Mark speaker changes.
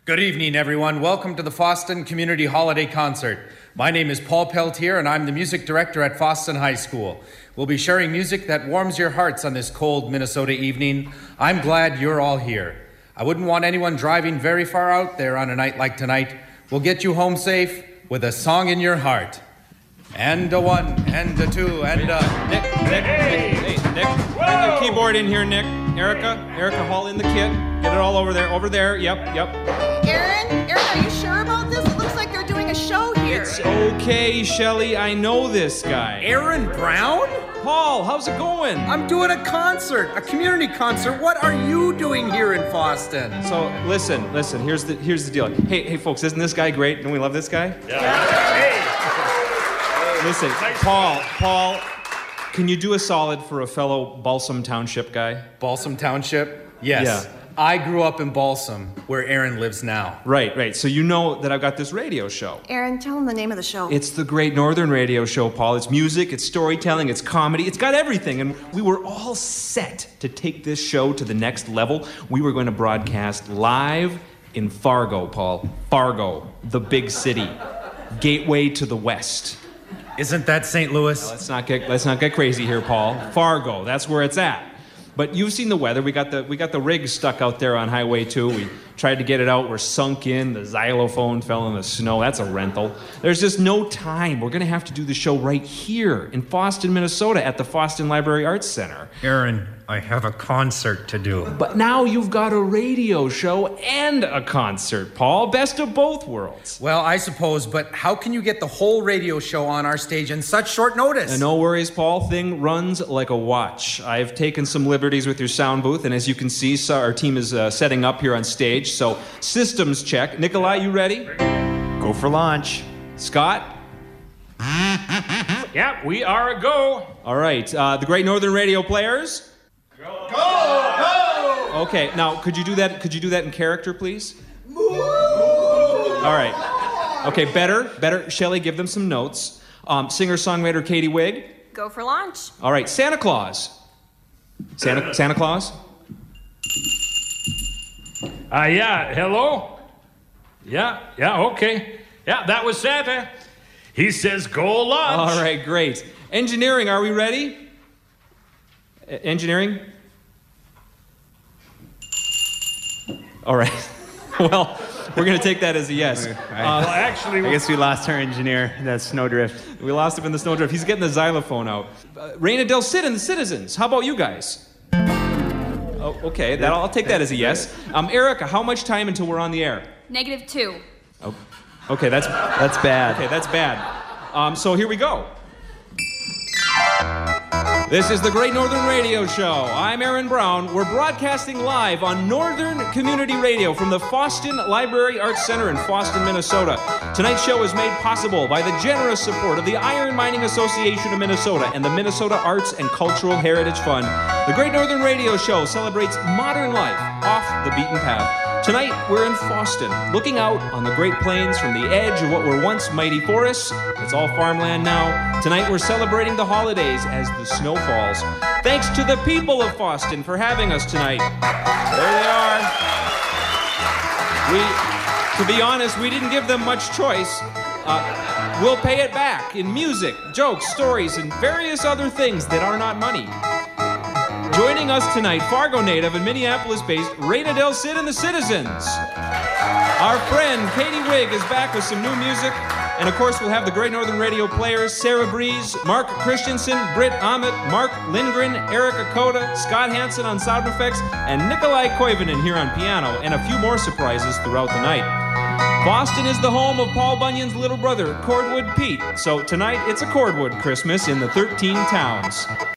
Speaker 1: Good evening, everyone. Welcome to the Foston Community Holiday Concert. My name is Paul Peltier, and I'm the music director at Foston High School. We'll be sharing music that warms your hearts on this cold Minnesota evening. I'm glad you're all here. I wouldn't want anyone driving very far out there on a night like tonight. We'll get you home safe with a song in your heart. And a one, and a two, and a...
Speaker 2: Nick, bring your keyboard in here, Nick. Erica, haul in the kit. Get it all over there, yep.
Speaker 3: Aaron, are you sure about this? It looks like they're doing a show here.
Speaker 2: It's okay, Shelley, I know this guy.
Speaker 4: Aaron Brown?
Speaker 2: Paul, how's it going?
Speaker 4: I'm doing a concert, a community concert. What are you doing here in Foston?
Speaker 2: So, listen, here's the deal. Hey, folks, isn't this guy great? Don't we love this guy?
Speaker 5: Yeah. Hey!
Speaker 2: Listen,
Speaker 5: Nice.
Speaker 2: Paul, can you do a solid for a fellow Balsam Township guy?
Speaker 1: Balsam Township? Yes.
Speaker 2: Yeah.
Speaker 1: I grew up in Balsam, where Aaron lives now.
Speaker 2: Right. So you know that I've got this radio show.
Speaker 3: Aaron, tell him the name of the show.
Speaker 2: It's the Great Northern Radio Show, Paul. It's music, it's storytelling, it's comedy. It's got everything. And we were all set to take this show to the next level. We were going to broadcast live in Fargo, Paul. Fargo, the big city. Gateway to the West.
Speaker 1: Isn't that St. Louis?
Speaker 2: Let's not get crazy here, Paul. Fargo, that's where it's at. But you've seen the weather. We got the rig stuck out there on Highway 2. We tried to get it out. We're sunk in. The xylophone fell in the snow. That's a rental. There's just no time. We're going to have to do the show right here in Foston, Minnesota at the Foston Library Arts Center.
Speaker 6: Aaron, I have a concert to do.
Speaker 2: But now you've got a radio show and a concert, Paul. Best of both worlds.
Speaker 1: Well, I suppose, but how can you get the whole radio show on our stage in such short notice?
Speaker 2: No worries, Paul. Thing runs like a watch. I've taken some liberties with your sound booth, and as you can see, our team is setting up here on stage. So, systems check. Nikolai, you ready?
Speaker 7: Go for launch.
Speaker 2: Scott?
Speaker 5: Yeah, we are a go.
Speaker 2: All right. The Great Northern Radio players?
Speaker 5: Go!
Speaker 2: Okay, now could you do that in character, please? All right. Okay, better. Shelley, give them some notes. Singer-songwriter Katie Wigg?
Speaker 3: Go for launch.
Speaker 2: All right, Santa Claus. Santa Claus?
Speaker 5: Yeah, hello? Yeah, okay. Yeah, that was Santa. He says go launch.
Speaker 2: All right, great. Engineering, are we ready? Engineering? All right. Well, we're going to take that as a yes.
Speaker 5: Well, actually,
Speaker 7: I guess we lost our engineer. That's Snowdrift.
Speaker 2: We lost him in the snowdrift. He's getting the xylophone out. Reina Del Cid and the Citizens. How about you guys? Oh, okay. I'll take that as a yes. Erica, how much time until we're on the air?
Speaker 3: -2.
Speaker 2: Oh, okay, that's
Speaker 7: bad.
Speaker 2: Okay, that's bad. So here we go. This is the Great Northern Radio Show. I'm Aaron Brown. We're broadcasting live on Northern Community Radio from the Foston Library Arts Center in Foston, Minnesota. Tonight's show is made possible by the generous support of the Iron Mining Association of Minnesota and the Minnesota Arts and Cultural Heritage Fund. The Great Northern Radio Show celebrates modern life off the beaten path. Tonight, we're in Foston, looking out on the Great Plains from the edge of what were once mighty forests. It's all farmland now. Tonight, we're celebrating the holidays as the snow falls. Thanks to the people of Foston for having us tonight. There they are. To be honest, we didn't give them much choice. We'll pay it back in music, jokes, stories, and various other things that are not money. Joining us tonight, Fargo native and Minneapolis-based Reina Del Cid and the Citizens. Our friend Katie Wigg is back with some new music. And of course, we'll have the Great Northern Radio players, Sarah Breeze, Mark Christensen, Britt Ahmet, Mark Lindgren, Erica Koda, Scott Hansen on sound effects, and Nikolai Koivunen here on piano, and a few more surprises throughout the night. Boston is the home of Paul Bunyan's little brother, Cordwood Pete. So tonight, it's a Cordwood Christmas in the 13 towns.